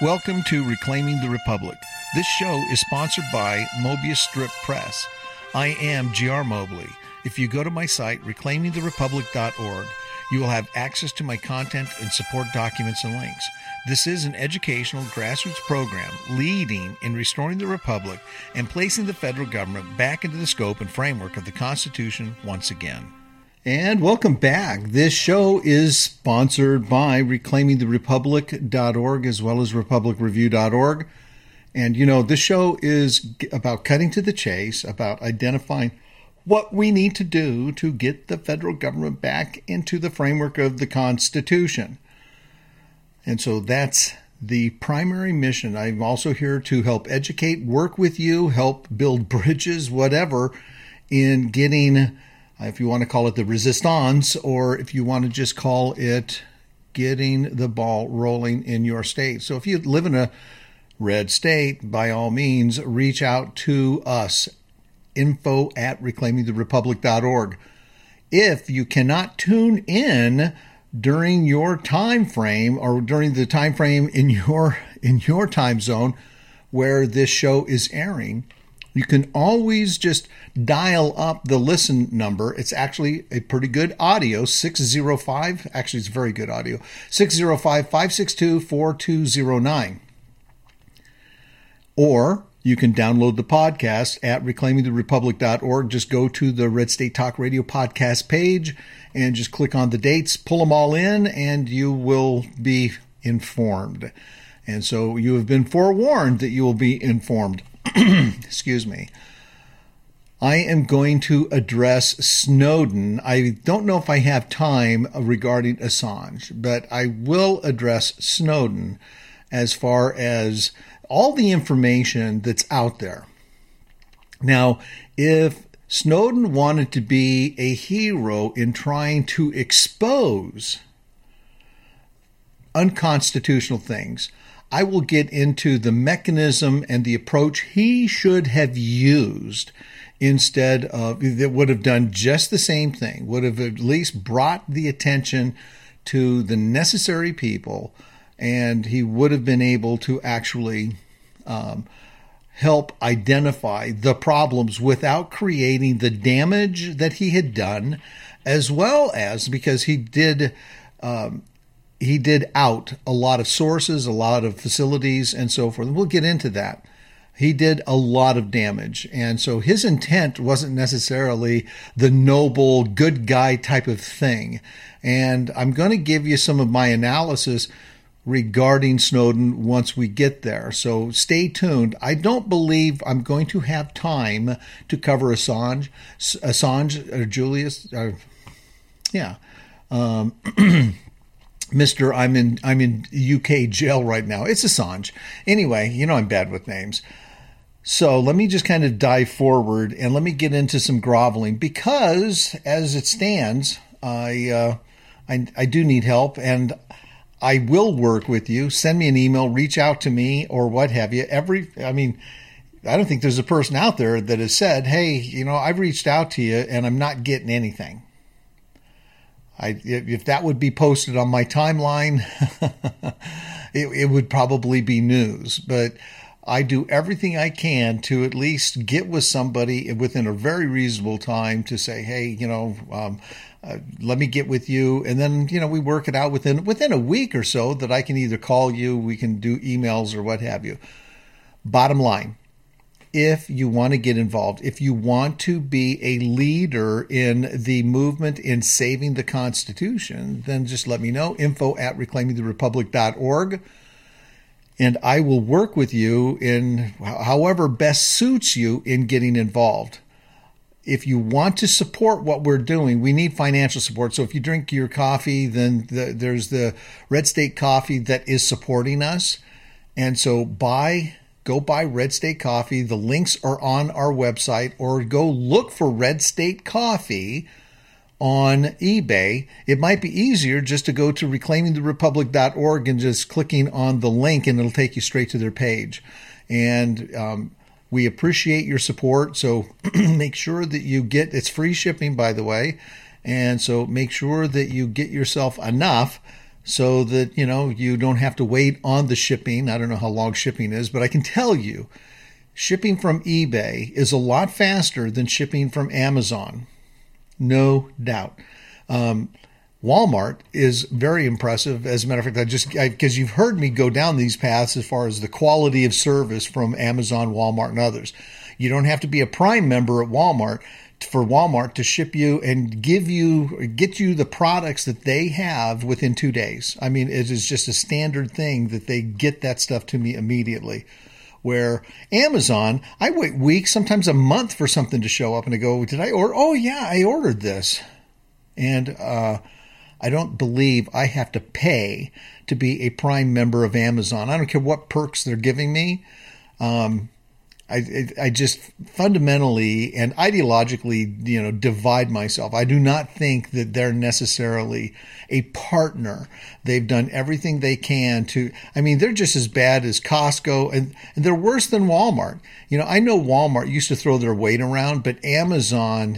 Welcome to Reclaiming the Republic. This show is sponsored by Mobius Strip Press. I am G.R. Mobley. If you go to my site, reclaimingtherepublic.org, you will have access to my content and support documents and links. This is an educational grassroots program leading in restoring the Republic and placing the federal government back into the scope and framework of the Constitution once again. And welcome back. This show is sponsored by reclaimingtherepublic.org as well as republicreview.org. And, you know, this show is about cutting to the chase, about identifying what we need to do to get the federal government back into the framework of the Constitution. And so that's the primary mission. I'm also here to help educate, work with you, help build bridges, whatever, in getting, if you want to call it the resistance, or if you want to just call it getting the ball rolling in your state. So if you live in a red state, by all means, reach out to us, info@reclaimingtherepublic.org. If you cannot tune in during your time frame or during the time frame in your time zone where this show is airing, you can always just dial up the listen number. It's actually a pretty good audio, 605. Actually, it's very good audio, 605-562-4209. Or you can download the podcast at reclaimingtherepublic.org. Just go to the Red State Talk Radio podcast page and just click on the dates, pull them all in, and you will be informed. And so you have been forewarned that you will be informed. Excuse me. I am going to address Snowden. I don't know if I have time regarding Assange, but I will address Snowden as far as all the information that's out there. Now, if Snowden wanted to be a hero in trying to expose unconstitutional things, I will get into the mechanism and the approach he should have used instead of, that would have done just the same thing, would have at least brought the attention to the necessary people, and he would have been able to actually help identify the problems without creating the damage that he had done, as well as because he did out a lot of sources, a lot of facilities, and so forth. We'll get into that. He did a lot of damage. And so his intent wasn't necessarily the noble, good guy type of thing. And I'm going to give you some of my analysis regarding Snowden once we get there. So stay tuned. I don't believe I'm going to have time to cover Assange or Julius. Mr. I'm in UK jail right now. It's Assange. Anyway, you know I'm bad with names. So let me just kind of dive forward and let me get into some groveling, because as it stands, I do need help, and I will work with you. Send me an email, reach out to me, or what have you. I don't think there's a person out there that has said, hey, you know, I've reached out to you and I'm not getting anything. If that would be posted on my timeline, it would probably be news. But I do everything I can to at least get with somebody within a very reasonable time to say, hey, you know, let me get with you. And then, you know, we work it out within a week or so that I can either call you, we can do emails or what have you. Bottom line, if you want to get involved, if you want to be a leader in the movement in saving the Constitution, then just let me know, info@reclaimingtherepublic.org. And I will work with you in however best suits you in getting involved. If you want to support what we're doing, we need financial support. So if you drink your coffee, then there's the Red State Coffee that is supporting us. And so go buy Red State Coffee. The links are on our website, or go look for Red State Coffee on eBay. It might be easier just to go to reclaimingtherepublic.org and just clicking on the link, and it'll take you straight to their page. And we appreciate your support. So make sure that you get, it's free shipping, by the way. And so make sure that you get yourself enough so that, you don't have to wait on the shipping. I don't know how long shipping is, but I can tell you shipping from eBay is a lot faster than shipping from Amazon. No doubt. Walmart is very impressive. As a matter of fact, because you've heard me go down these paths as far as the quality of service from Amazon, Walmart, and others. You don't have to be a Prime member at Walmart for Walmart to ship you and get you the products that they have within 2 days. I mean, it is just a standard thing that they get that stuff to me immediately. Where Amazon, I wait weeks, sometimes a month for something to show up, and I go, did I order? Oh yeah, I ordered this. And I don't believe I have to pay to be a Prime member of Amazon. I don't care what perks they're giving me. I just fundamentally and ideologically, divide myself. I do not think that they're necessarily a partner. They've done everything they can they're just as bad as Costco, and they're worse than Walmart. I know Walmart used to throw their weight around, but Amazon,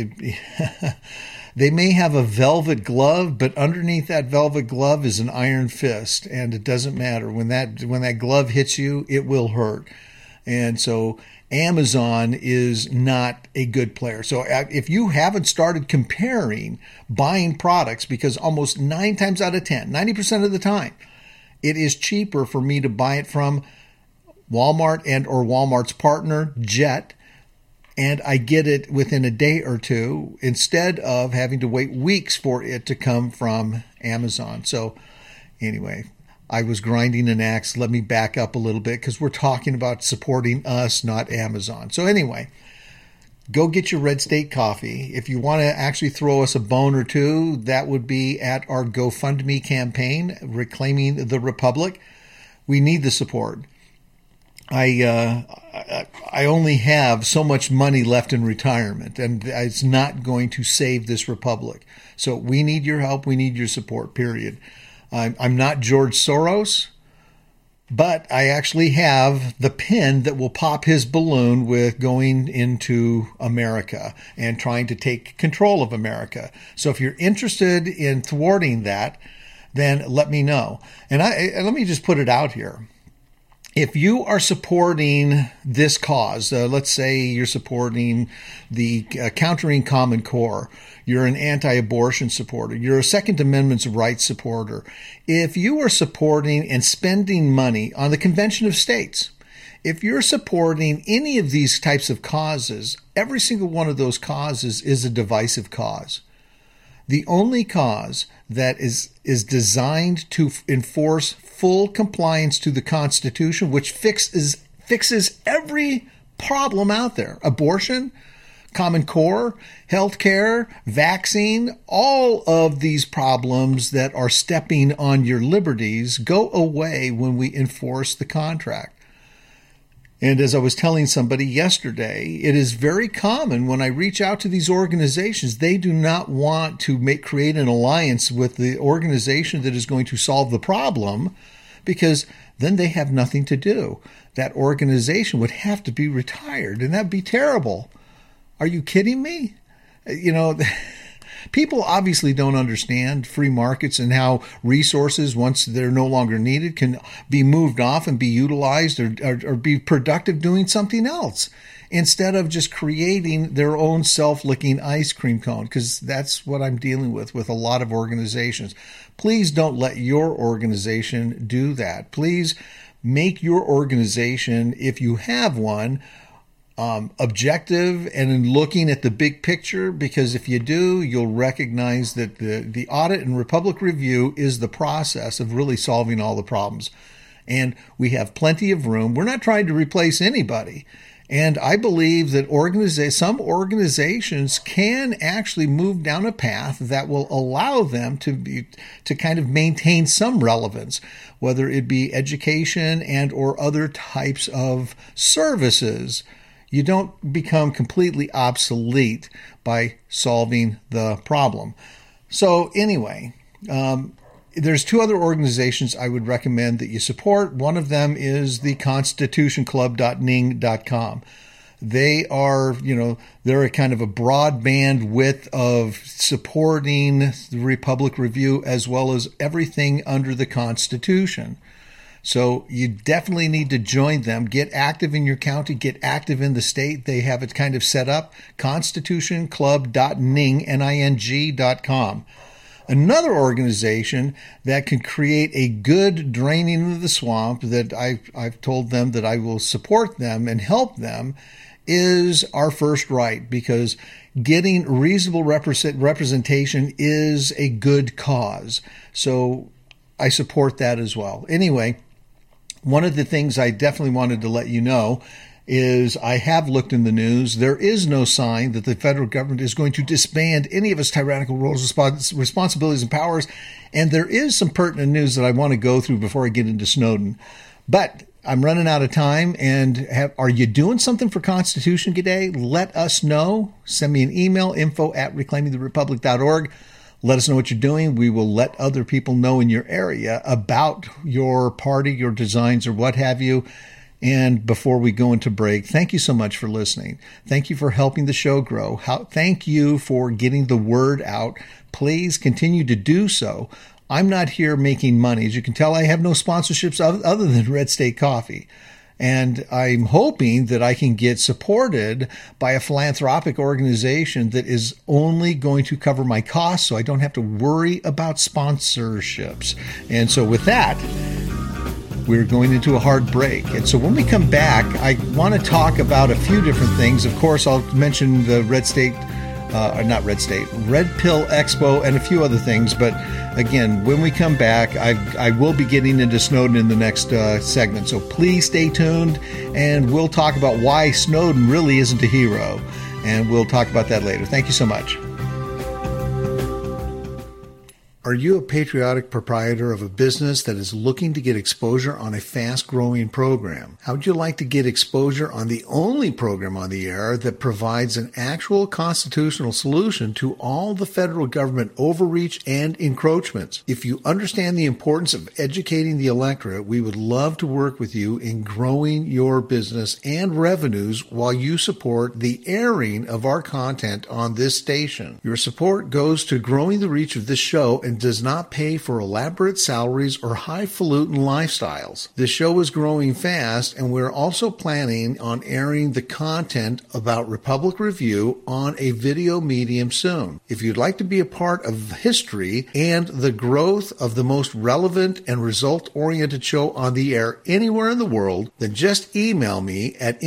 they may have a velvet glove, but underneath that velvet glove is an iron fist, and it doesn't matter. When that glove hits you, it will hurt. And so Amazon is not a good player. So if you haven't started comparing buying products, because almost 9 times out of 10, 90% of the time, it is cheaper for me to buy it from Walmart and or Walmart's partner, Jet, and I get it within a day or two instead of having to wait weeks for it to come from Amazon. So anyway, I was grinding an axe. Let me back up a little bit because we're talking about supporting us, not Amazon. So anyway, go get your Red State coffee. If you want to actually throw us a bone or two, that would be at our GoFundMe campaign, Reclaiming the Republic. We need the support. I only have so much money left in retirement, and it's not going to save this republic. So we need your help. We need your support, period. I'm not George Soros, but I actually have the pin that will pop his balloon with going into America and trying to take control of America. So if you're interested in thwarting that, then let me know. And let me just put it out here. If you are supporting this cause, let's say you're supporting the Countering Common Core, you're an anti-abortion supporter, you're a Second Amendment rights supporter. If you are supporting and spending money on the Convention of States, if you're supporting any of these types of causes, every single one of those causes is a divisive cause. The only cause that is designed to enforce full compliance to the Constitution, which fixes every problem out there, abortion, Common Core, healthcare, vaccine, all of these problems that are stepping on your liberties go away when we enforce the contract. And as I was telling somebody yesterday, it is very common when I reach out to these organizations, they do not want to create an alliance with the organization that is going to solve the problem, because then they have nothing to do. That organization would have to be retired, and that'd be terrible. Are you kidding me? People obviously don't understand free markets and how resources, once they're no longer needed, can be moved off and be utilized or be productive doing something else instead of just creating their own self-licking ice cream cone, because that's what I'm dealing with a lot of organizations. Please don't let your organization do that. Please make your organization, if you have one, objective and in looking at the big picture, because if you do, you'll recognize that the audit and Republic Review is the process of really solving all the problems. And we have plenty of room. We're not trying to replace anybody. And I believe that some organizations can actually move down a path that will allow them to kind of maintain some relevance, whether it be education and or other types of services. You don't become completely obsolete by solving the problem. So anyway, there's 2 other organizations I would recommend that you support. One of them is the constitutionclub.ning.com. They are, they're a kind of a broad bandwidth of supporting the Republic Review as well as everything under the Constitution. So you definitely need to join them. Get active in your county, get active in the state. They have it kind of set up, constitutionclub.ning.com. Another organization that can create a good draining of the swamp that I've told them that I will support them and help them is Our First Right, because getting reasonable representation is a good cause. So I support that as well. Anyway, one of the things I definitely wanted to let you know is I have looked in the news. There is no sign that the federal government is going to disband any of its tyrannical roles, responsibilities, and powers. And there is some pertinent news that I want to go through before I get into Snowden. But I'm running out of time. And are you doing something for Constitution Day? Let us know. Send me an email, info@reclaimingtherepublic.org. Let us know what you're doing. We will let other people know in your area about your party, your designs, or what have you. And before we go into break, thank you so much for listening. Thank you for helping the show grow. Thank you for getting the word out. Please continue to do so. I'm not here making money. As you can tell, I have no sponsorships other than Red State Coffee. And I'm hoping that I can get supported by a philanthropic organization that is only going to cover my costs so I don't have to worry about sponsorships. And so with that, we're going into a hard break. And so when we come back, I want to talk about a few different things. Of course, I'll mention the Red Pill Expo and a few other things. But again, when we come back, I will be getting into Snowden in the next segment. So please stay tuned, and we'll talk about why Snowden really isn't a hero. And we'll talk about that later. Thank you so much. Are you a patriotic proprietor of a business that is looking to get exposure on a fast-growing program? How would you like to get exposure on the only program on the air that provides an actual constitutional solution to all the federal government overreach and encroachments? If you understand the importance of educating the electorate, we would love to work with you in growing your business and revenues while you support the airing of our content on this station. Your support goes to growing the reach of this show and does not pay for elaborate salaries or highfalutin lifestyles. The show is growing fast, and we're also planning on airing the content about Republic Review on a video medium soon. If you'd like to be a part of history and the growth of the most relevant and result-oriented show on the air anywhere in the world, then just email me at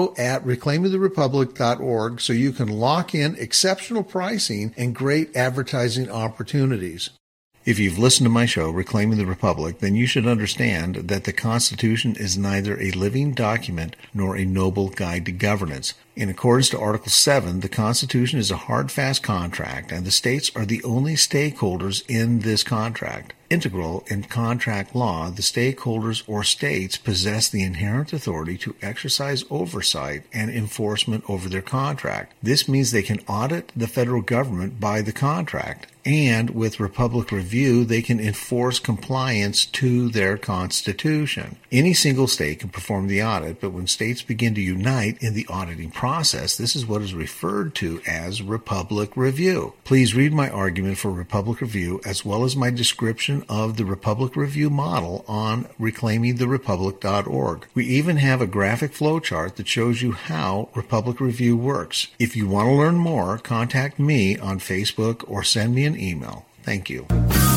info@reclaimingtherepublic.org so you can lock in exceptional pricing and great advertising opportunities. If you've listened to my show, Reclaiming the Republic, then you should understand that the Constitution is neither a living document nor a noble guide to governance. In accordance to Article 7, the Constitution is a hard, fast contract, and the states are the only stakeholders in this contract. Integral in contract law, the stakeholders or states possess the inherent authority to exercise oversight and enforcement over their contract. This means they can audit the federal government by the contract, and with Republic Review, they can enforce compliance to their Constitution. Any single state can perform the audit, but when states begin to unite in the auditing process, this is what is referred to as Republic Review. Please read my argument for Republic Review as well as my description of the Republic Review model on reclaimingtherepublic.org. We even have a graphic flowchart that shows you how Republic Review works. If you want to learn more, contact me on Facebook or send me an email. Thank you.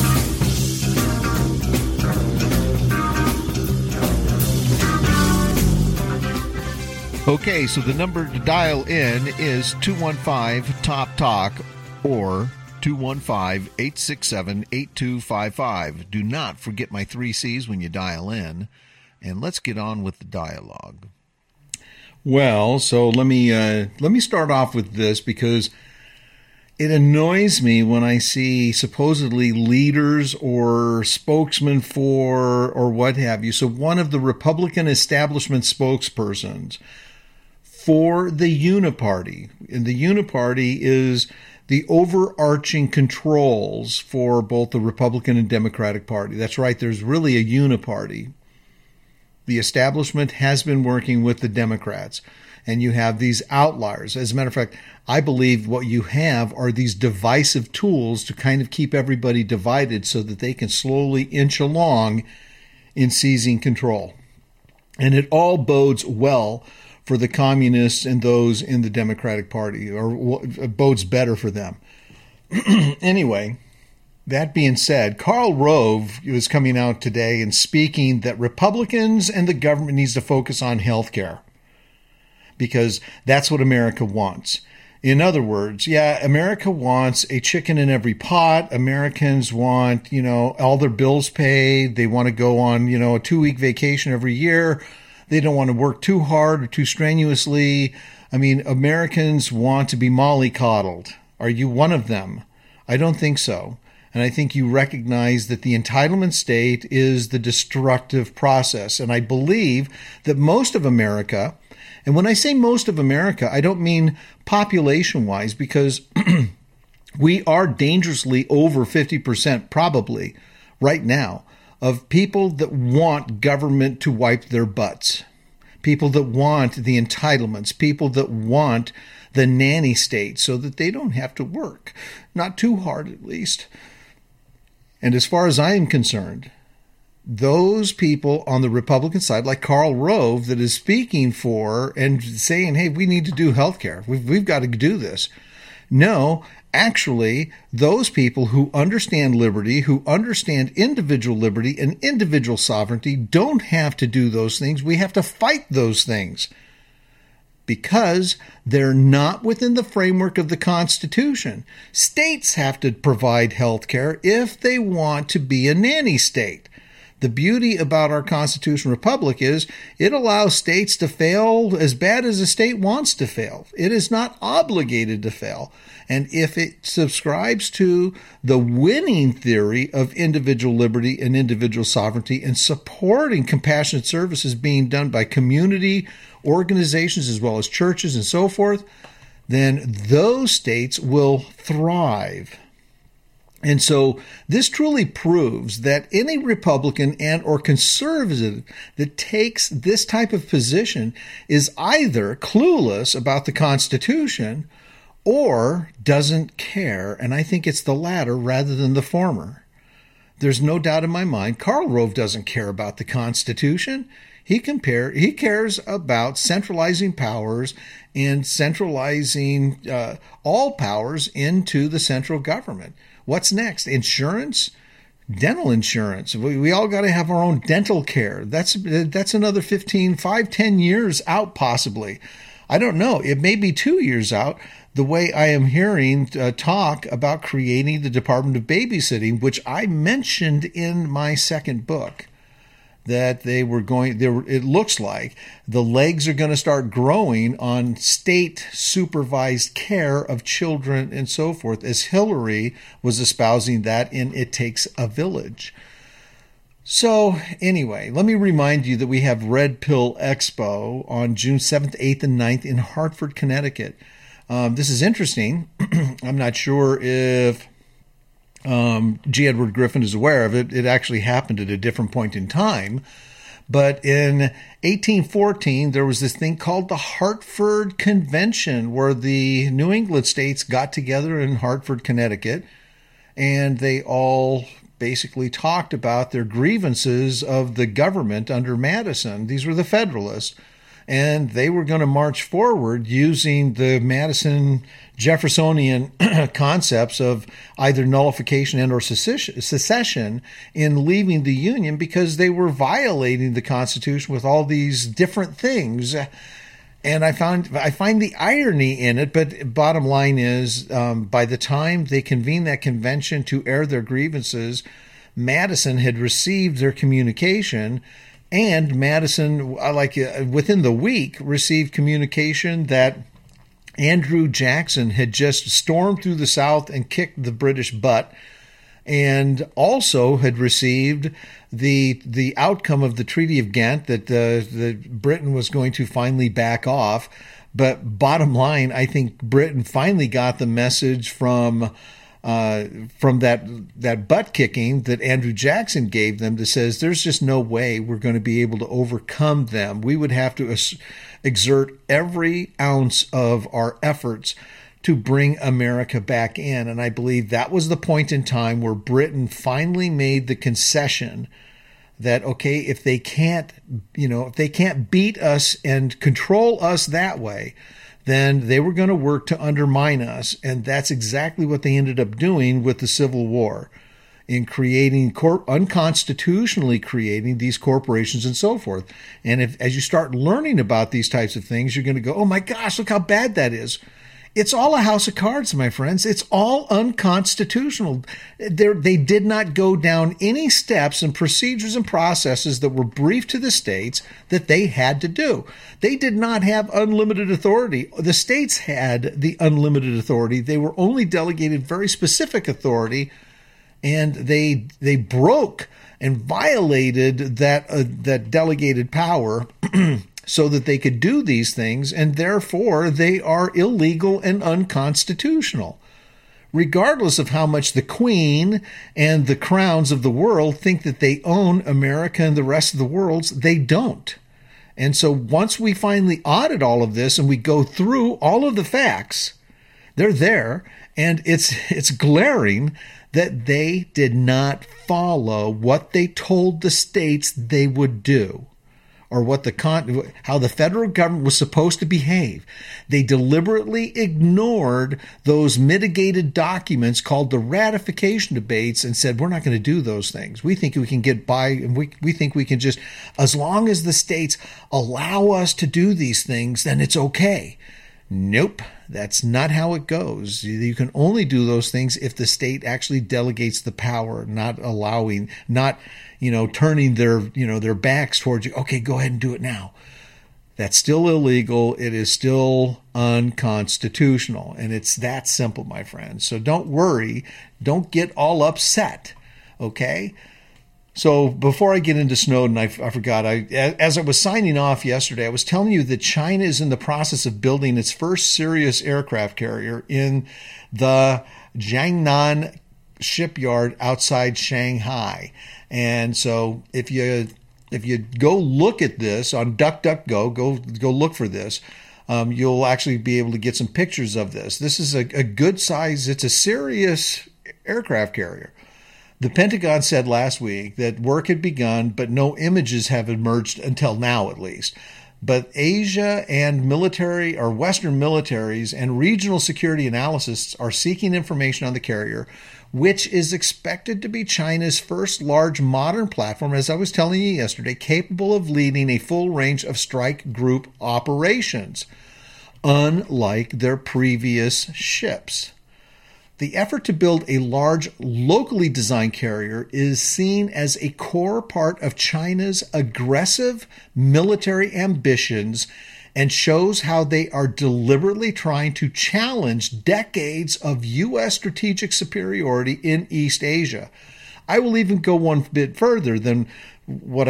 Okay, so the number to dial in is 215-TOP-TALK or 215-867-8255. Do not forget my 3 C's when you dial in. And let's get on with the dialogue. Well, so let me start off with this because it annoys me when I see supposedly leaders or spokesmen for or what have you. So one of the Republican establishment spokespersons for the Uniparty, and the Uniparty is the overarching controls for both the Republican and Democratic Party. That's right, there's really a uniparty. The establishment has been working with the Democrats. and you have these outliers. As a matter of fact, I believe what you have are these divisive tools to kind of keep everybody divided so that they can slowly inch along in seizing control. And it all bodes well for the communists and those in the Democratic Party, or bodes better for them. Anyway, that being said, Karl Rove was coming out today and speaking that Republicans and the government needs to focus on health care because that's what America wants. In other words, yeah, America wants a chicken in every pot. Americans want, all their bills paid. They want to go on, a 2-week vacation every year. They don't want to work too hard or too strenuously. I mean, Americans want to be mollycoddled. Are you one of them? I don't think so. And I think you recognize that the entitlement state is the destructive process. And I believe that most of America, and when I say most of America, I don't mean population-wise, because we are dangerously over 50% probably right now of people that want government to wipe their butts, people that want the entitlements, people that want the nanny state so that they don't have to work, not too hard at least. And as far as I am concerned, those people on the Republican side, like Karl Rove, that is speaking for and saying, hey, we need to do health care. We've got to do this. No, actually, those people who understand liberty, who understand individual liberty and individual sovereignty don't have to do those things. We have to fight those things because they're not within the framework of the Constitution. States have to provide health care if they want to be a nanny state. The beauty about our constitutional republic is it allows states to fail as bad as a state wants to fail. It is not obligated to fail. And if it subscribes to the winning theory of individual liberty and individual sovereignty and supporting compassionate services being done by community organizations as well as churches and so forth, then those states will thrive. And so this truly proves that any Republican and or conservative that takes this type of position is either clueless about the Constitution or doesn't care. And I think it's the latter rather than the former. There's no doubt in my mind, Karl Rove doesn't care about the Constitution. He cares about centralizing powers and centralizing all powers into the central government. What's next? Insurance? Dental insurance. We all got to have our own dental care. That's another 10 years out possibly. I don't know. It may be 2 years out. The way I am hearing talk about creating the Department of Babysitting, which I mentioned in my second book, that it looks like the legs are going to start growing on state supervised care of children and so forth, as Hillary was espousing that in It Takes a Village. So anyway, let me remind you that we have Red Pill Expo on June 7th, 8th, and 9th in Hartford, Connecticut. This is interesting. I'm not sure if G. Edward Griffin is aware of it. It actually happened at a different point in time. But in 1814, there was this thing called the Hartford Convention, where the New England states got together in Hartford, Connecticut, and they all basically talked about their grievances of the government under Madison. These were the Federalists. And they were going to march forward using the Madison Jeffersonian concepts of either nullification and or secession in leaving the Union because they were violating the Constitution with all these different things. And I find the irony in it, but bottom line is by the time they convened that convention to air their grievances, Madison had received their communication. And Madison, within the week, received communication that Andrew Jackson had just stormed through the South and kicked the British butt, and also had received the outcome of the Treaty of Ghent, that Britain was going to finally back off. But bottom line, I think Britain finally got the message from from that butt kicking that Andrew Jackson gave them, that says there's just no way we're going to be able to overcome them. We would have to exert every ounce of our efforts to bring America back in. And I believe that was the point in time where Britain finally made the concession that, okay, if they can't beat us and control us that way, then they were going to work to undermine us. And that's exactly what they ended up doing with the Civil War, in creating unconstitutionally creating these corporations and so forth. And as you start learning about these types of things, you're going to go, oh my gosh, look how bad that is. It's all a house of cards, my friends. It's all unconstitutional. They did not go down any steps and procedures and processes that were briefed to the states that they had to do. They did not have unlimited authority. The states had the unlimited authority. They were only delegated very specific authority, and they broke and violated that delegated power so that they could do these things, and therefore they are illegal and unconstitutional. Regardless of how much the Queen and the crowns of the world think that they own America and the rest of the world, they don't. And so once we finally audit all of this and we go through all of the facts, they're there, and it's glaring that they did not follow what they told the states they would do, or how the federal government was supposed to behave. They deliberately ignored those mitigated documents called the ratification debates and said, we're not going to do those things. We think we can get by, and we think we can just, as long as the states allow us to do these things, then it's okay. Nope, that's not how it goes. You can only do those things if the state actually delegates the power, not turning their backs towards you. Okay, go ahead and do it now. That's still illegal. It is still unconstitutional. And it's that simple, my friends. So don't worry. Don't get all upset. Okay? So before I get into Snowden, I forgot, as I was signing off yesterday, I was telling you that China is in the process of building its first serious aircraft carrier in the Jiangnan shipyard outside Shanghai. And so if you go look at this on DuckDuckGo, go look for this, you'll actually be able to get some pictures of this. This is a good size, it's a serious aircraft carrier. The Pentagon said last week that work had begun, but no images have emerged until now, at least. But Asia and Western militaries and regional security analysts are seeking information on the carrier, which is expected to be China's first large modern platform, as I was telling you yesterday, capable of leading a full range of strike group operations, unlike their previous ships. The effort to build a large, locally designed carrier is seen as a core part of China's aggressive military ambitions and shows how they are deliberately trying to challenge decades of U.S. strategic superiority in East Asia. I will even go one bit further than what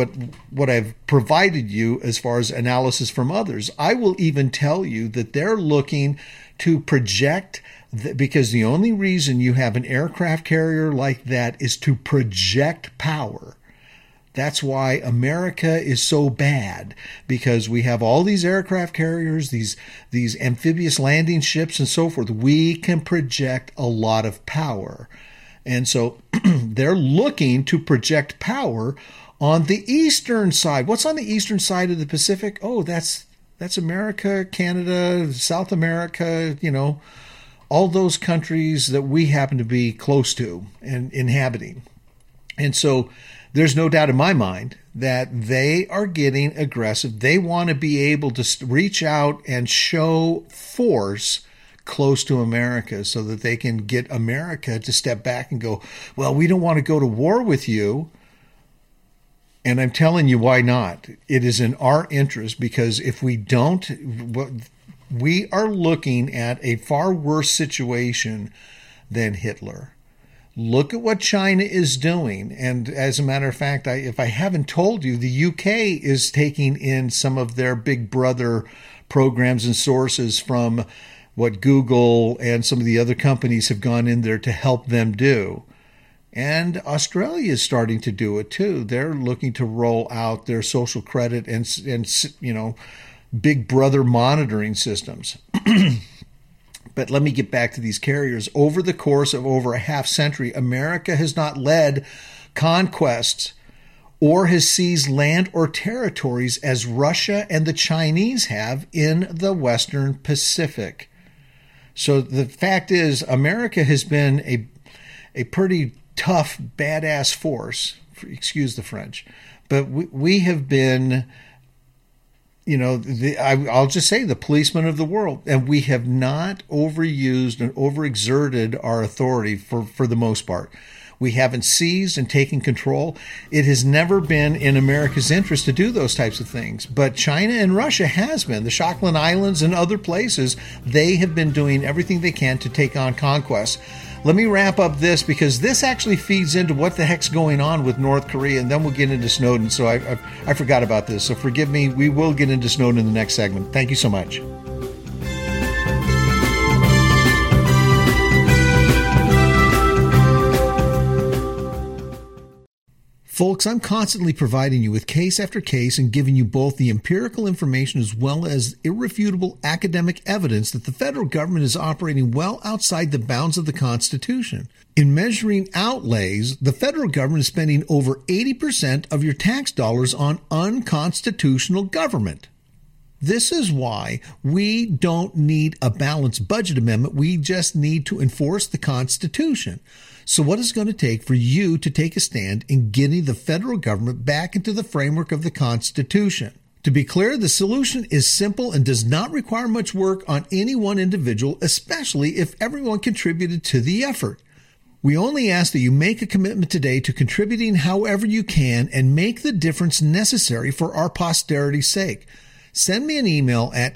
I've provided you as far as analysis from others. I will even tell you that they're looking to project, because the only reason you have an aircraft carrier like that is to project power. That's why America is so bad, because we have all these aircraft carriers, these amphibious landing ships and so forth. We can project a lot of power. And so they're looking to project power on the eastern side. What's on the eastern side of the Pacific? Oh, that's America, Canada, South America, all those countries that we happen to be close to and inhabiting. And so there's no doubt in my mind that they are getting aggressive. They want to be able to reach out and show force close to America so that they can get America to step back and go, well, we don't want to go to war with you. And I'm telling you why not. It is in our interest, because if we don't, we are looking at a far worse situation than Hitler. Look at what China is doing. And as a matter of fact, if I haven't told you, the UK is taking in some of their big brother programs and sources from what Google and some of the other companies have gone in there to help them do. And Australia is starting to do it too. They're looking to roll out their social credit and big brother monitoring systems. But let me get back to these carriers. Over the course of over a half century, America has not led conquests or has seized land or territories as Russia and the Chinese have in the Western Pacific. So the fact is, America has been a pretty tough, badass force, excuse the French, but we have been, I'll just say the policeman of the world, and we have not overused and overexerted our authority for the most part. We haven't seized and taken control. It has never been in America's interest to do those types of things. But China and Russia has been. The Falkland Islands and other places, they have been doing everything they can to take on conquest. Let me wrap up this because this actually feeds into what the heck's going on with North Korea, and then we'll get into Snowden. So I forgot about this. So forgive me. We will get into Snowden in the next segment. Thank you so much. Folks, I'm constantly providing you with case after case and giving you both the empirical information as well as irrefutable academic evidence that the federal government is operating well outside the bounds of the Constitution. In measuring outlays, the federal government is spending over 80% of your tax dollars on unconstitutional government. This is why we don't need a balanced budget amendment. We just need to enforce the Constitution. So what is it going to take for you to take a stand in getting the federal government back into the framework of the Constitution? To be clear, the solution is simple and does not require much work on any one individual, especially if everyone contributed to the effort. We only ask that you make a commitment today to contributing however you can and make the difference necessary for our posterity's sake. Send me an email at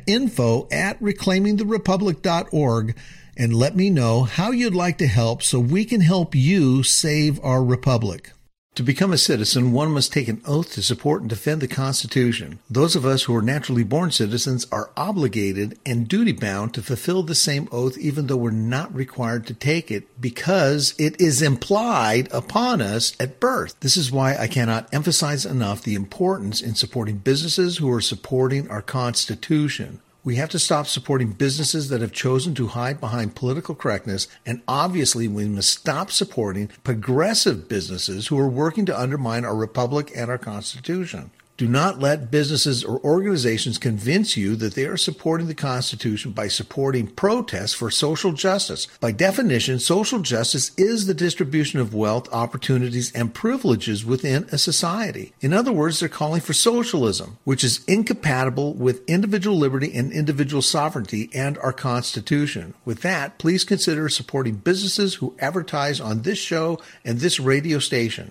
info@reclaimingtherepublic.org and let me know how you'd like to help so we can help you save our republic. To become a citizen, one must take an oath to support and defend the Constitution. Those of us who are naturally born citizens are obligated and duty-bound to fulfill the same oath even though we're not required to take it because it is implied upon us at birth. This is why I cannot emphasize enough the importance in supporting businesses who are supporting our Constitution. We have to stop supporting businesses that have chosen to hide behind political correctness, and obviously we must stop supporting progressive businesses who are working to undermine our republic and our Constitution. Do not let businesses or organizations convince you that they are supporting the Constitution by supporting protests for social justice. By definition, social justice is the distribution of wealth, opportunities, and privileges within a society. In other words, they're calling for socialism, which is incompatible with individual liberty and individual sovereignty and our Constitution. With that, please consider supporting businesses who advertise on this show and this radio station.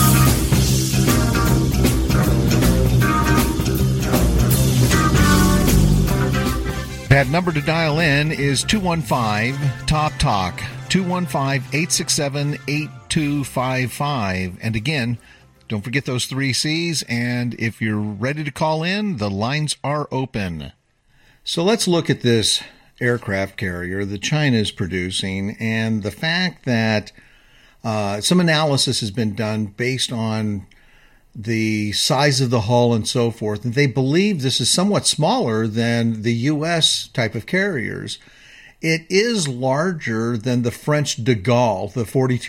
That number to dial in is 215-TALK-TALK, 215-867-8255. And again, don't forget those 3 C's. And if you're ready to call in, the lines are open. So let's look at this aircraft carrier that China is producing and the fact that some analysis has been done based on the size of the hull and so forth. And they believe this is somewhat smaller than the U.S. type of carriers. It is larger than the French de Gaulle, the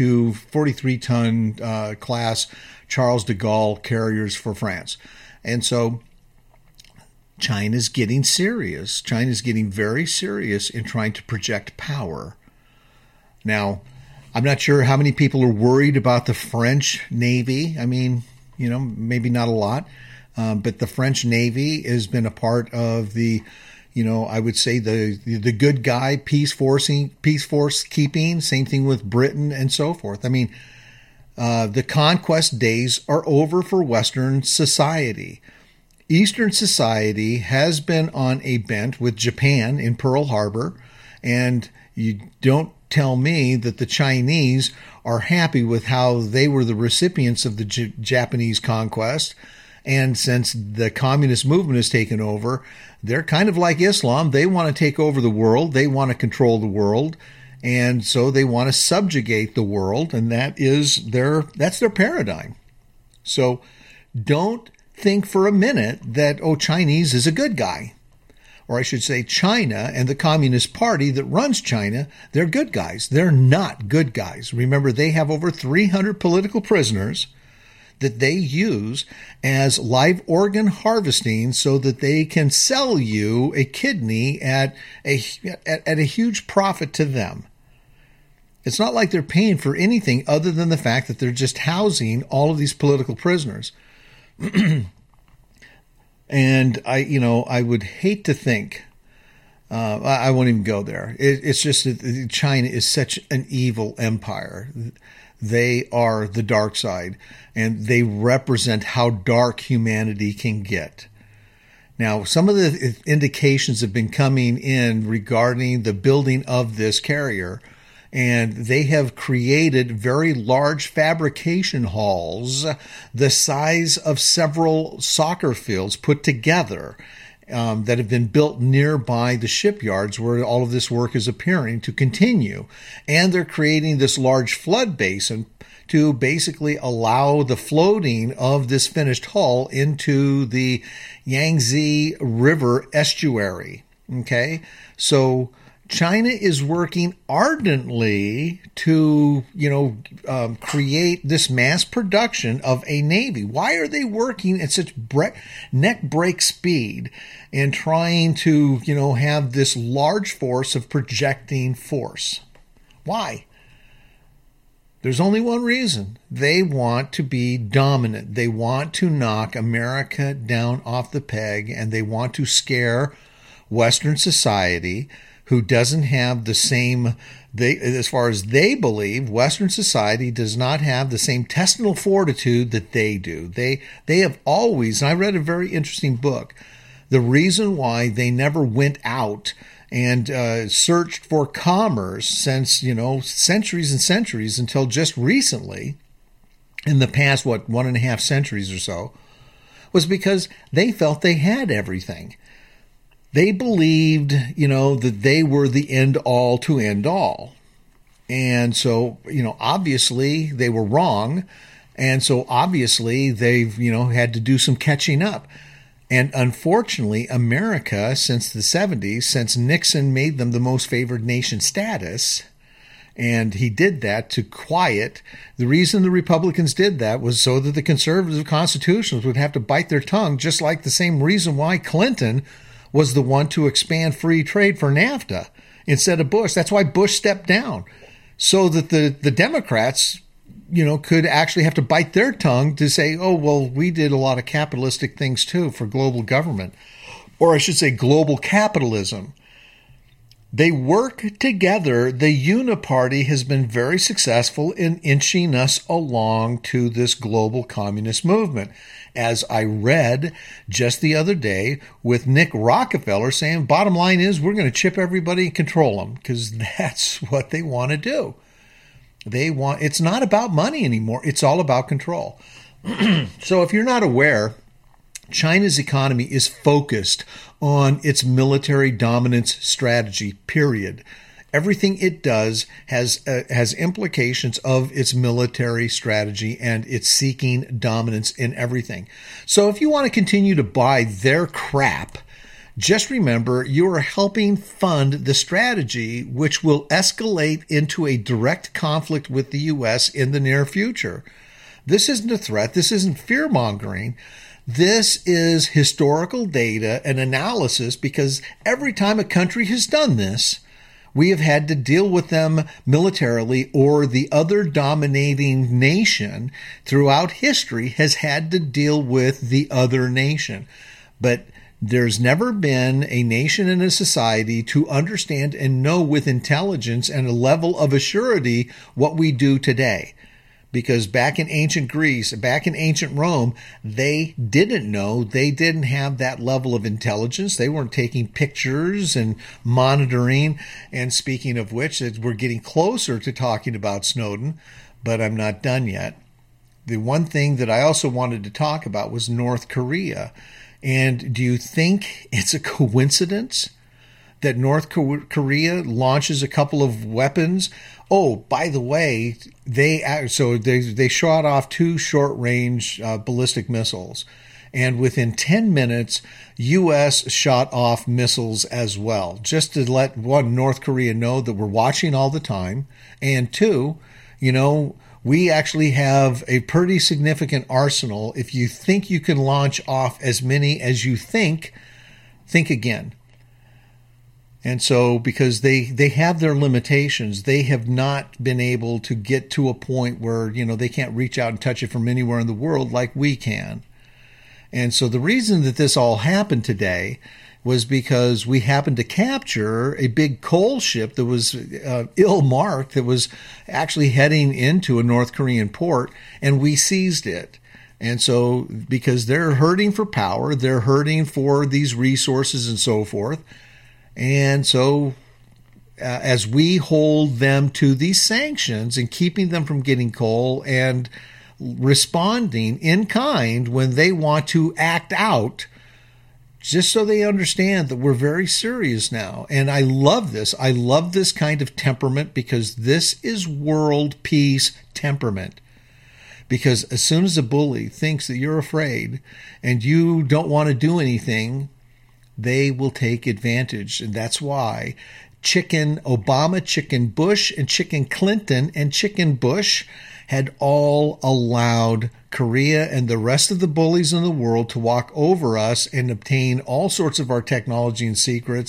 43-ton class Charles de Gaulle carriers for France. And so China's getting serious. China's getting very serious in trying to project power. Now, I'm not sure how many people are worried about the French Navy. I mean, maybe not a lot, but the French Navy has been a part of the, I would say the good guy peace force keeping. Same thing with Britain and so forth. I mean, the conquest days are over for Western society. Eastern society has been on a bent with Japan in Pearl Harbor, and you don't tell me that the Chinese are happy with how they were the recipients of the Japanese conquest. And since the communist movement has taken over, they're kind of like Islam. They want to take over the world. They want to control the world. And so they want to subjugate the world. And that's their paradigm. So don't think for a minute that, Chinese is a good guy. Or I should say China and the Communist Party that runs China, they're good guys. They're not good guys. Remember, they have over 300 political prisoners that they use as live organ harvesting so that they can sell you a kidney at a huge profit to them. It's not like they're paying for anything other than the fact that they're just housing all of these political prisoners. And I would hate to think, I won't even go there. It's just that China is such an evil empire. They are the dark side, and they represent how dark humanity can get. Now, some of the indications have been coming in regarding the building of this carrier, and they have created very large fabrication halls the size of several soccer fields put together that have been built nearby the shipyards where all of this work is appearing to continue. And they're creating this large flood basin to basically allow the floating of this finished hull into the Yangtze River estuary. Okay, so China is working ardently to, create this mass production of a navy. Why are they working at such neck break speed and trying to, have this large force of projecting force? Why? There's only one reason. They want to be dominant. They want to knock America down off the peg, and they want to scare Western society, who doesn't have the same, as far as they believe, Western society does not have the same intestinal fortitude that they do. They have always, and I read a very interesting book, the reason why they never went out and searched for commerce since, centuries and centuries until just recently, in the past, 1.5 centuries or so, was because they felt they had everything. They believed, that they were the end all to end all. And so, obviously they were wrong. And so obviously they've, had to do some catching up. And unfortunately, America, since the 70s, since Nixon made them the most favored nation status, and he did that to quiet. The reason the Republicans did that was so that the conservative constitutionalists would have to bite their tongue, just like the same reason why Clinton was the one to expand free trade for NAFTA instead of Bush. That's why Bush stepped down, so that the Democrats, could actually have to bite their tongue to say, we did a lot of capitalistic things too for global government, or I should say global capitalism. They work together. The Uniparty has been very successful in inching us along to this global communist movement. As I read just the other day with Nick Rockefeller saying, bottom line is we're going to chip everybody and control them, because that's what they want to do. It's not about money anymore. It's all about control. So if you're not aware, China's economy is focused on its military dominance strategy, period. Everything it does has implications of its military strategy, and it's seeking dominance in everything. So if you want to continue to buy their crap, just remember you are helping fund the strategy which will escalate into a direct conflict with the U.S. in the near future. This isn't a threat. This isn't fear-mongering. This is historical data and analysis, because every time a country has done this, we have had to deal with them militarily, or the other dominating nation throughout history has had to deal with the other nation. But there's never been a nation and a society to understand and know with intelligence and a level of assurity what we do today. Because back in ancient Greece, back in ancient Rome, they didn't know. They didn't have that level of intelligence. They weren't taking pictures and monitoring. And speaking of which, we're getting closer to talking about Snowden, but I'm not done yet. the one thing that I also wanted to talk about was North Korea. And do you think it's a coincidence that North Korea launches a couple of weapons? Oh, by the way, they shot off 2 short-range ballistic missiles. And within 10 minutes, U.S. shot off missiles as well, just to let, one, North Korea know that we're watching all the time. And 2, we actually have a pretty significant arsenal. If you think you can launch off as many as you think again. And so, because they have their limitations, they have not been able to get to a point where, they can't reach out and touch it from anywhere in the world like we can. And so the reason that this all happened today was because we happened to capture a big coal ship that was ill-marked, that was actually heading into a North Korean port, and we seized it. And so, because they're hurting for power, they're hurting for these resources and so forth. And so, as we hold them to these sanctions and keeping them from getting coal and responding in kind when they want to act out, just so they understand that we're very serious now. And I love this. I love this kind of temperament, because this is world peace temperament. Because as soon as a bully thinks that you're afraid and you don't want to do anything, they will take advantage. And that's why Chicken Obama, Chicken Bush, and Chicken Clinton, and Chicken Bush had all allowed Korea and the rest of the bullies in the world to walk over us and obtain all sorts of our technology and secrets.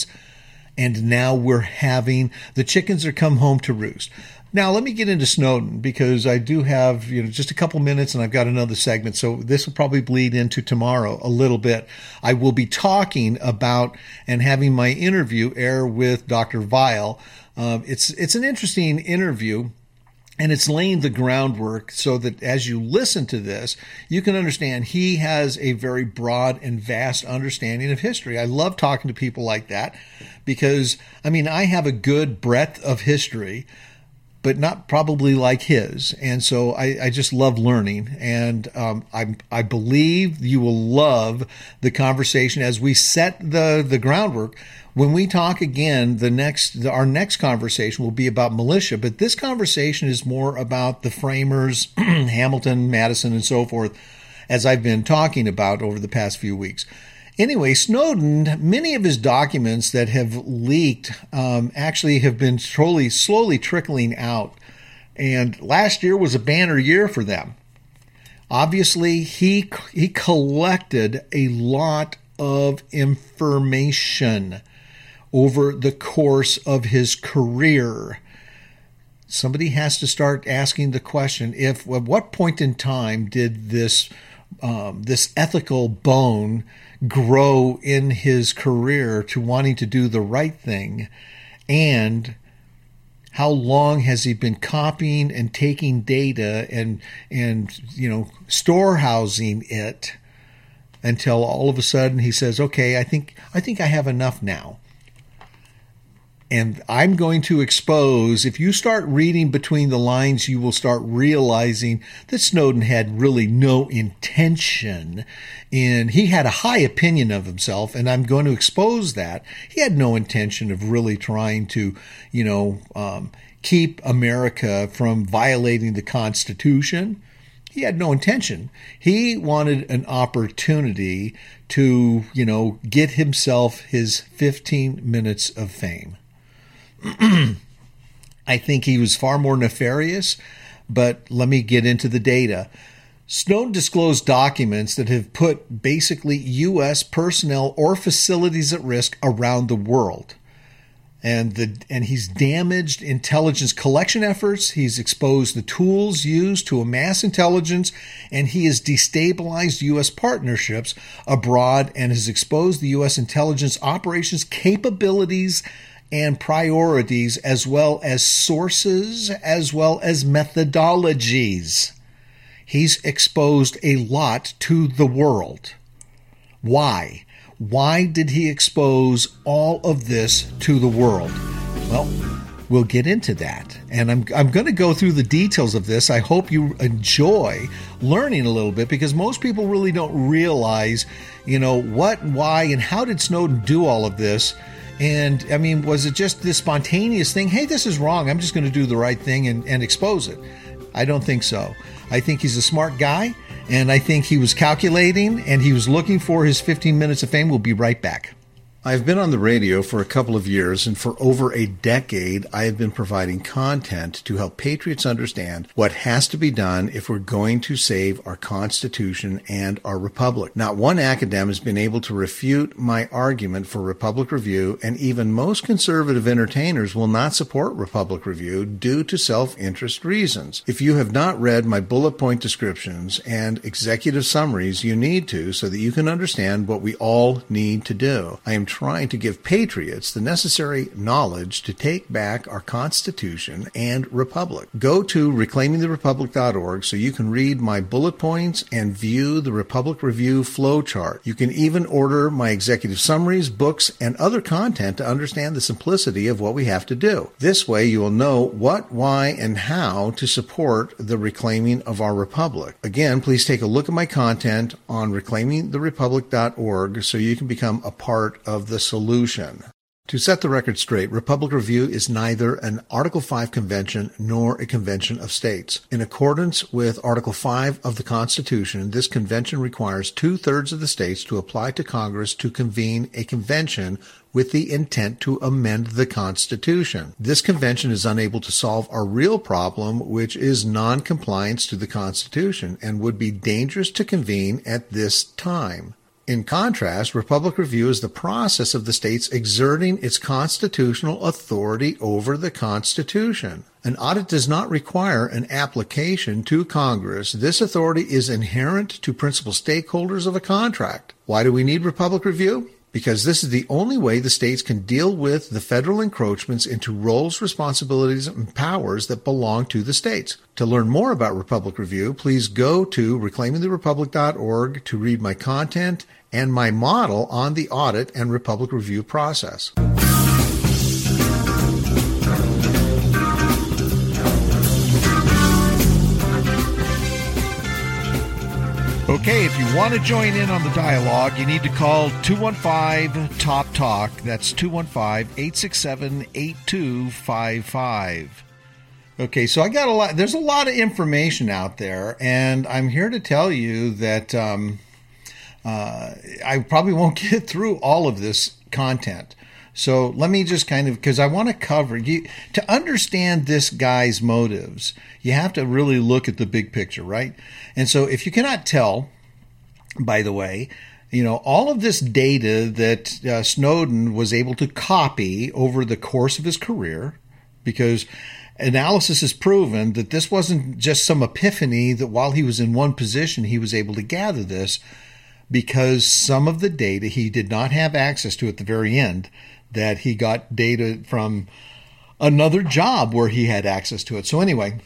And now the chickens are come home to roost. Now, let me get into Snowden, because I do have, just a couple minutes and I've got another segment. So this will probably bleed into tomorrow a little bit. I will be talking about and having my interview air with Dr. Weil. It's an interesting interview, and it's laying the groundwork so that as you listen to this, you can understand he has a very broad and vast understanding of history. I love talking to people like that because, I have a good breadth of history, but not probably like his. And so I just love learning. And I believe you will love the conversation as we set the groundwork. When we talk again, our next conversation will be about militia, but this conversation is more about the framers, Hamilton, Madison, and so forth, as I've been talking about over the past few weeks. Anyway, Snowden, many of his documents that have leaked actually have been slowly trickling out, and last year was a banner year for them. Obviously, he collected a lot of information over the course of his career. Somebody has to start asking the question, at what point in time did this ethical bone grow in his career to wanting to do the right thing? And how long has he been copying and taking data and storehousing it until all of a sudden he says, okay, I think I have enough now. And I'm going to expose, if you start reading between the lines, you will start realizing that Snowden had really no intention he had a high opinion of himself, and I'm going to expose that. He had no intention of really trying to, keep America from violating the Constitution. He had no intention. He wanted an opportunity to, get himself his 15 minutes of fame. I think he was far more nefarious, but let me get into the data. Snowden disclosed documents that have put basically U.S. personnel or facilities at risk around the world. And he's damaged intelligence collection efforts. He's exposed the tools used to amass intelligence, and he has destabilized U.S. partnerships abroad and has exposed the U.S. intelligence operations capabilities and priorities, as well as sources, as well as methodologies. He's exposed a lot to the world. Why? Why did he expose all of this to the world? Well, we'll get into that. And I'm going to go through the details of this. I hope you enjoy learning a little bit, because most people really don't realize, what, why, and how did Snowden do all of this? And I mean, was it just this spontaneous thing? Hey, this is wrong, I'm just going to do the right thing and expose it. I don't think so. I think he's a smart guy, and I think he was calculating, and he was looking for his 15 minutes of fame. We'll be right back. I've been on the radio for a couple of years, and for over a decade, I have been providing content to help patriots understand what has to be done if we're going to save our Constitution and our Republic. Not one academic has been able to refute my argument for Republic Review, and even most conservative entertainers will not support Republic Review due to self-interest reasons. If you have not read my bullet point descriptions and executive summaries, you need to, so that you can understand what we all need to do. I am trying to give patriots the necessary knowledge to take back our Constitution and Republic. Go to reclaimingtherepublic.org so you can read my bullet points and view the Republic Review flowchart. You can even order my executive summaries, books, and other content to understand the simplicity of what we have to do. This way you will know what, why, and how to support the reclaiming of our Republic. Again, please take a look at my content on reclaimingtherepublic.org so you can become a part of the solution. To set the record straight, Republic Review is neither an Article 5 convention nor a convention of states. In accordance with Article 5 of the Constitution, this convention requires 2/3 of the states to apply to Congress to convene a convention with the intent to amend the Constitution. This convention is unable to solve our real problem, which is non-compliance to the Constitution, and would be dangerous to convene at this time. In contrast, Republic Review is the process of the states exerting its constitutional authority over the Constitution. An audit does not require an application to Congress. This authority is inherent to principal stakeholders of a contract. Why do we need Republic Review? Because this is the only way the states can deal with the federal encroachments into roles, responsibilities, and powers that belong to the states. To learn more about Republic Review, please go to reclaimingtherepublic.org to read my content and my model on the audit and Republic Review process. Okay, if you want to join in on the dialogue, you need to call 215-TOP-TALK. That's 215-867-8255. Okay, so there's a lot of information out there, and I'm here to tell you that I probably won't get through all of this content. So let me just because I want to cover, to understand this guy's motives, you have to really look at the big picture, right? And so if you cannot tell, by the way, all of this data that Snowden was able to copy over the course of his career, because analysis has proven that this wasn't just some epiphany that while he was in one position, he was able to gather this, because some of the data he did not have access to at the very end, that he got data from another job where he had access to it. So anyway,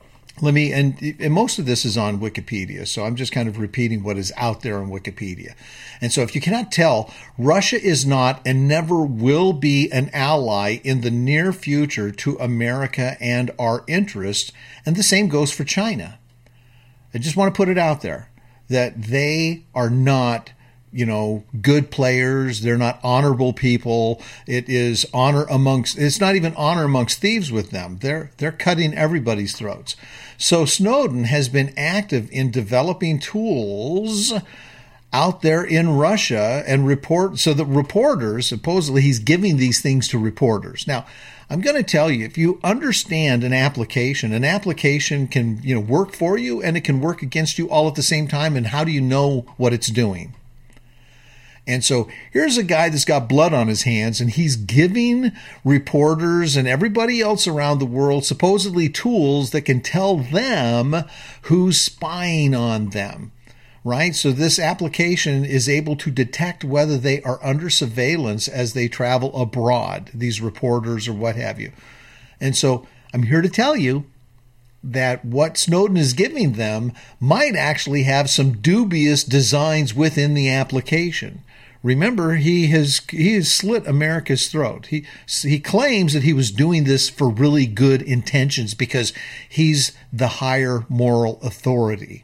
and most of this is on Wikipedia, so I'm just kind of repeating what is out there on Wikipedia. And so if you cannot tell, Russia is not and never will be an ally in the near future to America and our interests, and the same goes for China. I just want to put it out there that they are not good players. They're not honorable people. It's not even honor amongst thieves with them. They're cutting everybody's throats. So Snowden has been active in developing tools out there in Russia so that reporters, supposedly he's giving these things to reporters. Now, I'm going to tell you, if you understand an application can, work for you and it can work against you all at the same time. And how do you know what it's doing? And so here's a guy that's got blood on his hands, and he's giving reporters and everybody else around the world supposedly tools that can tell them who's spying on them, right? So this application is able to detect whether they are under surveillance as they travel abroad, these reporters or what have you. And so I'm here to tell you that what Snowden is giving them might actually have some dubious designs within the application. Remember, he has slit America's throat. He claims that he was doing this for really good intentions because he's the higher moral authority.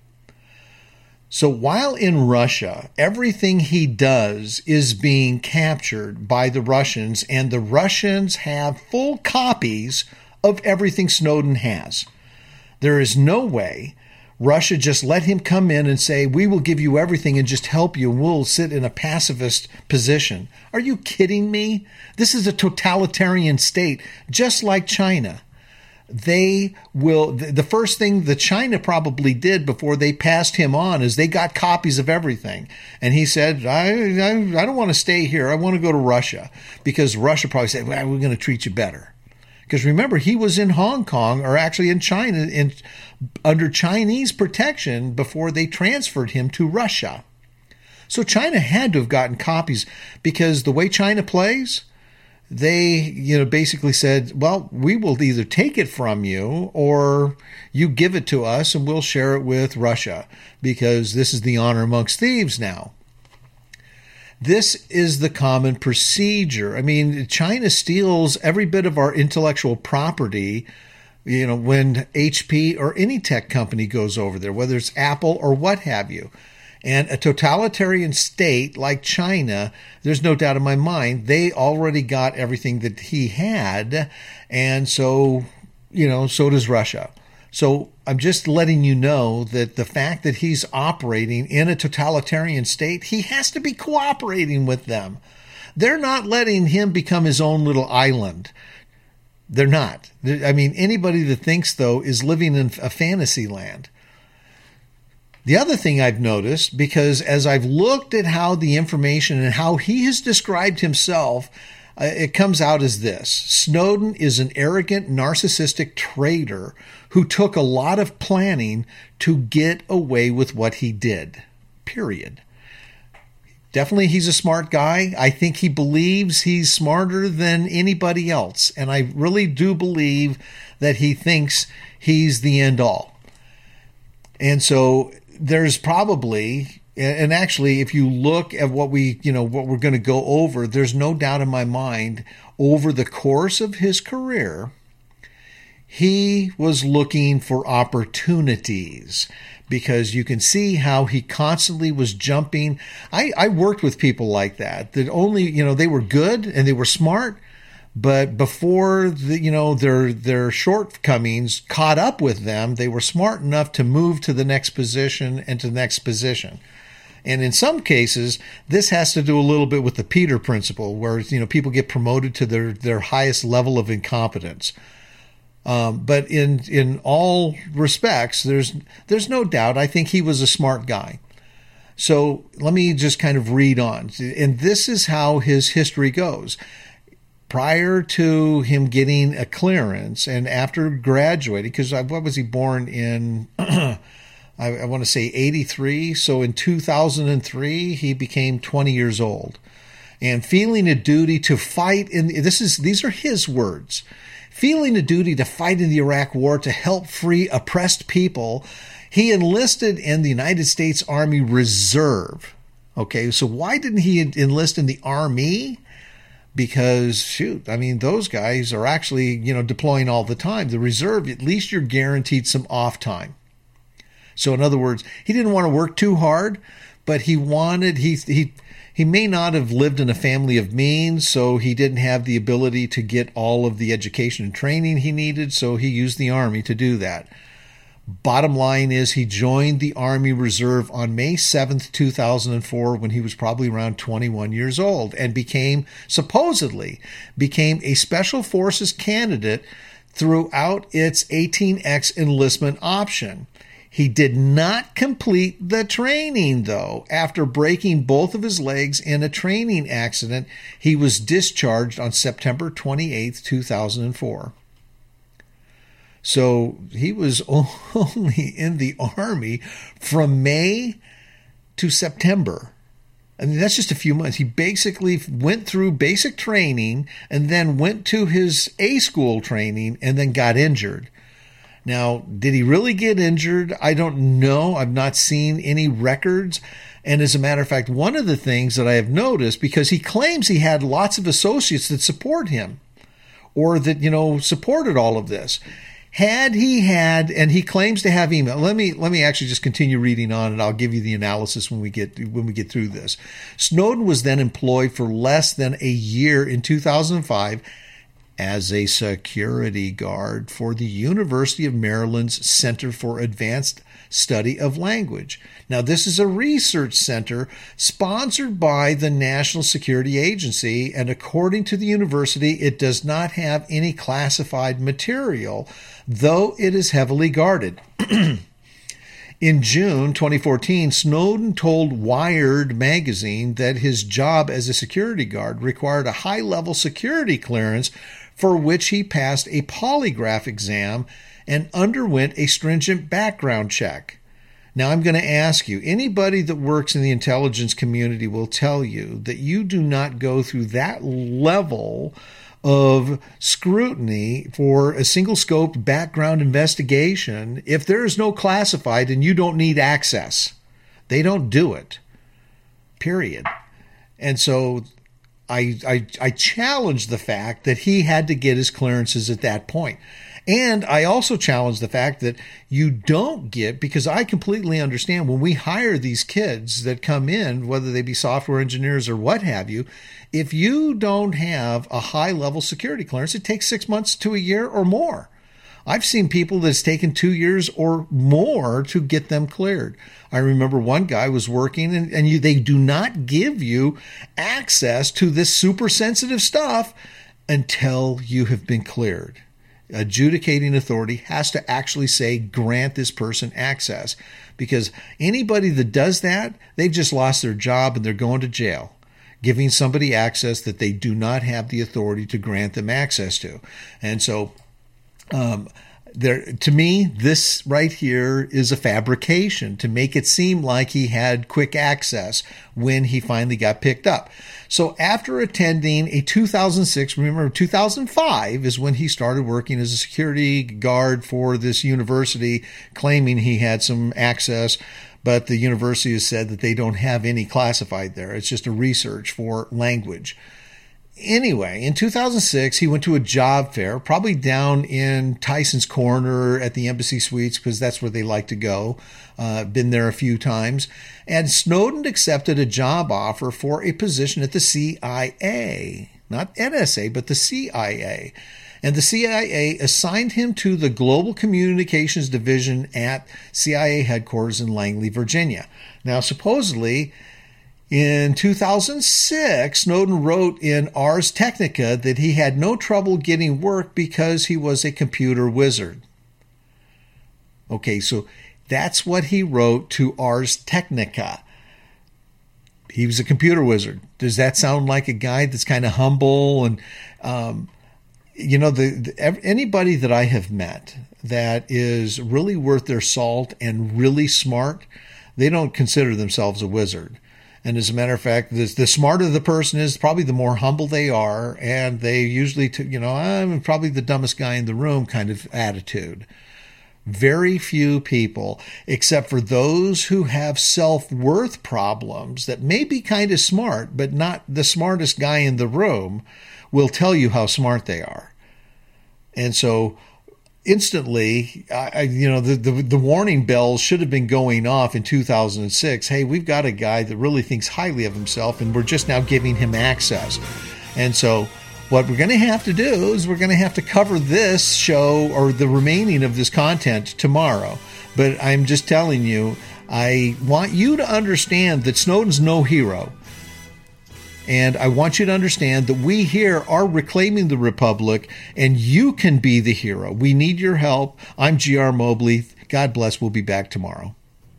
So while in Russia, everything he does is being captured by the Russians, and the Russians have full copies of everything Snowden has. There is no way Russia just let him come in and say, we will give you everything and just help you, and we'll sit in a pacifist position. Are you kidding me? This is a totalitarian state, just like China. They will, the first thing that China probably did before they passed him on is they got copies of everything. And he said, I don't want to stay here. I want to go to Russia, because Russia probably said, well, we're going to treat you better. Because remember, he was in Hong Kong, or actually in China, under Chinese protection before they transferred him to Russia. So China had to have gotten copies, because the way China plays, they, basically said, well, we will either take it from you or you give it to us and we'll share it with Russia, because this is the honor amongst thieves now. This is the common procedure. I mean, China steals every bit of our intellectual property, when HP or any tech company goes over there, whether it's Apple or what have you. And a totalitarian state like China, there's no doubt in my mind, they already got everything that he had. And so, so does Russia. So I'm just letting you know that the fact that he's operating in a totalitarian state, he has to be cooperating with them. They're not letting him become his own little island. They're not. I mean, anybody that thinks, though, is living in a fantasy land. The other thing I've noticed, because as I've looked at how the information and how he has described himself, it comes out as this. Snowden is an arrogant, narcissistic traitor who took a lot of planning to get away with what he did. Period. Definitely, he's a smart guy. I think he believes he's smarter than anybody else. And I really do believe that he thinks he's the end all. And so there's probably, and actually, if you look at what we're going to go over, there's no doubt in my mind, over the course of his career, he was looking for opportunities, because you can see how he constantly was jumping. I worked with people like that only, they were good and they were smart, but before their shortcomings caught up with them, they were smart enough to move to the next position and to the next position. And in some cases, this has to do a little bit with the Peter principle, where people get promoted to their highest level of incompetence. But in all respects, there's no doubt. I think he was a smart guy. So let me just kind of read on, and this is how his history goes. Prior to him getting a clearance and after graduating, because what was he born in? I want to say 83. So in 2003, he became 20 years old, and feeling a duty to fight these are his words. Feeling a duty to fight in the Iraq War to help free oppressed people, he enlisted in the United States Army Reserve. Okay, so why didn't he enlist in the Army? Because, those guys are actually, deploying all the time. The Reserve, at least you're guaranteed some off time. So in other words, he didn't want to work too hard, but he may not have lived in a family of means, so he didn't have the ability to get all of the education and training he needed, so he used the Army to do that. Bottom line is, he joined the Army Reserve on May 7th, 2004, when he was probably around 21 years old, and supposedly became a Special Forces candidate throughout its 18X enlistment option. He did not complete the training, though. After breaking both of his legs in a training accident, he was discharged on September 28th, 2004. So he was only in the Army from May to September. That's just a few months. He basically went through basic training and then went to his A school training and then got injured. Now, did he really get injured? I don't know. I've not seen any records. And as a matter of fact, one of the things that I have noticed, because he claims he had lots of associates that support him or that, supported all of this. Had he had, and he claims to have email. Let me actually just continue reading on, and I'll give you the analysis when we get through this. Snowden was then employed for less than a year in 2005 as a security guard for the University of Maryland's Center for Advanced Study of Language. Now, this is a research center sponsored by the National Security Agency, and according to the university, it does not have any classified material, though it is heavily guarded. In June 2014, Snowden told Wired magazine that his job as a security guard required a high-level security clearance for which he passed a polygraph exam and underwent a stringent background check. Now, I'm going to ask you, anybody that works in the intelligence community will tell you that you do not go through that level of scrutiny for a single-scoped background investigation if there is no classified and you don't need access. They don't do it, period. And so I challenge the fact that he had to get his clearances at that point. And I also challenge the fact that you don't get, because I completely understand when we hire these kids that come in, whether they be software engineers or what have you, if you don't have a high-level security clearance, it takes 6 months to a year or more. I've seen people that's taken 2 years or more to get them cleared. I remember one guy was working and they do not give you access to this super sensitive stuff until you have been cleared. Adjudicating authority has to actually say, grant this person access, because anybody that does that, they've just lost their job and they're going to jail, giving somebody access that they do not have the authority to grant them access to. And so, to me, this right here is a fabrication to make it seem like he had quick access when he finally got picked up. So after attending a 2006, remember 2005 is when he started working as a security guard for this university, claiming he had some access, but the university has said that they don't have any classified there. It's just a research for language. Anyway, in 2006, he went to a job fair, probably down in Tyson's Corner at the Embassy Suites, because that's where they like to go. Been there a few times. And Snowden accepted a job offer for a position at the CIA, not NSA, but the CIA. And the CIA assigned him to the Global Communications Division at CIA headquarters in Langley, Virginia. Now, supposedly, in 2006, Snowden wrote in Ars Technica that he had no trouble getting work because he was a computer wizard. Okay, so that's what he wrote to Ars Technica. He was a computer wizard. Does that sound like a guy that's kind of humble? And, anybody that I have met that is really worth their salt and really smart, they don't consider themselves a wizard. And as a matter of fact, the smarter the person is, probably the more humble they are. And they usually, I'm probably the dumbest guy in the room kind of attitude. Very few people, except for those who have self-worth problems that may be kind of smart, but not the smartest guy in the room, will tell you how smart they are. And so instantly, the warning bells should have been going off in 2006. Hey, we've got a guy that really thinks highly of himself, and we're just now giving him access. And so what we're going to have to do is we're going to have to cover this show or the remaining of this content tomorrow. But I'm just telling you, I want you to understand that Snowden's no hero. And I want you to understand that we here are reclaiming the Republic, and you can be the hero. We need your help. I'm G.R. Mobley. God bless. We'll be back tomorrow.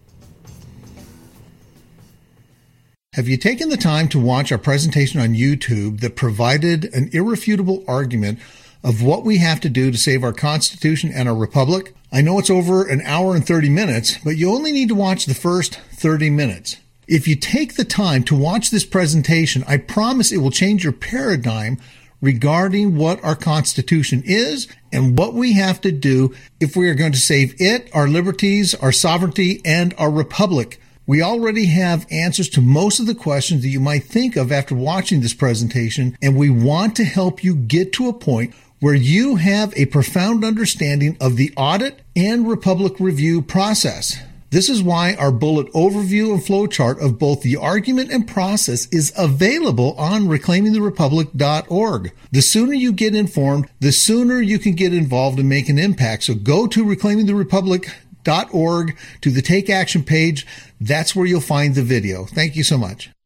Have you taken the time to watch our presentation on YouTube that provided an irrefutable argument of what we have to do to save our Constitution and our Republic? I know it's over an hour and 30 minutes, but you only need to watch the first 30 minutes. If you take the time to watch this presentation, I promise it will change your paradigm regarding what our Constitution is and what we have to do if we are going to save it, our liberties, our sovereignty, and our republic. We already have answers to most of the questions that you might think of after watching this presentation, and we want to help you get to a point where you have a profound understanding of the audit and republic review process. This is why our bullet overview and flowchart of both the argument and process is available on reclaimingtherepublic.org. The sooner you get informed, the sooner you can get involved and make an impact. So go to reclaimingtherepublic.org to the Take Action page. That's where you'll find the video. Thank you so much.